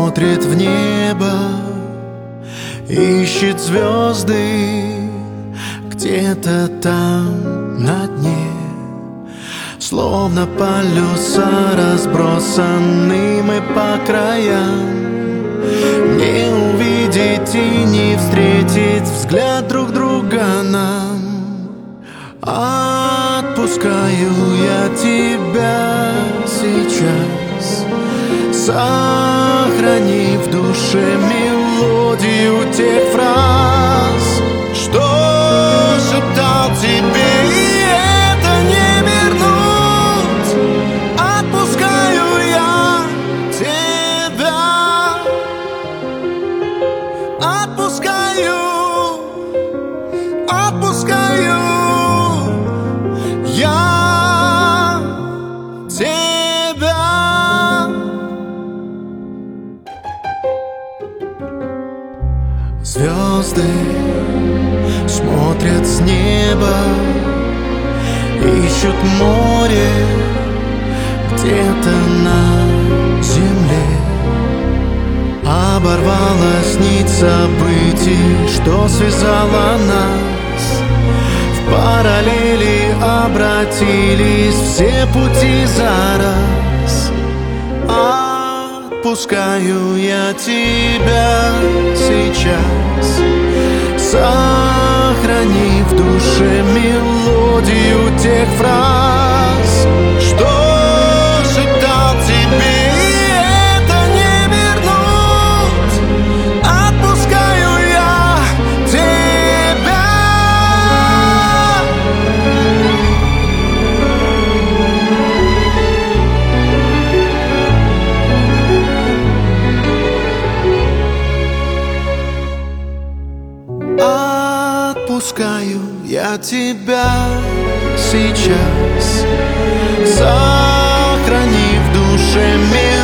смотрит в небо, ищет звезды где-то там на дне. Словно полюса разбросаны мы по краям. Не увидеть и не встретить взгляд друг друга нам. Отпускаю я тебя сейчас, сохрани в душе мелодию тех фраз, что шептал тебе, и это не вернуть. Отпускаю я тебя, отпускаю я тебя. Звезды смотрят с неба, ищут море где-то на земле. Оборвалась нить событий, что связала нас. В параллели обратились все пути за раз. Отпускаю я тебя сейчас, сохрани в душе мелодию тех фраз, что шептал тебе, и это не вернуть. Отпускаю я тебя. Отпускаю я тебя сейчас, сохрани в душе мир.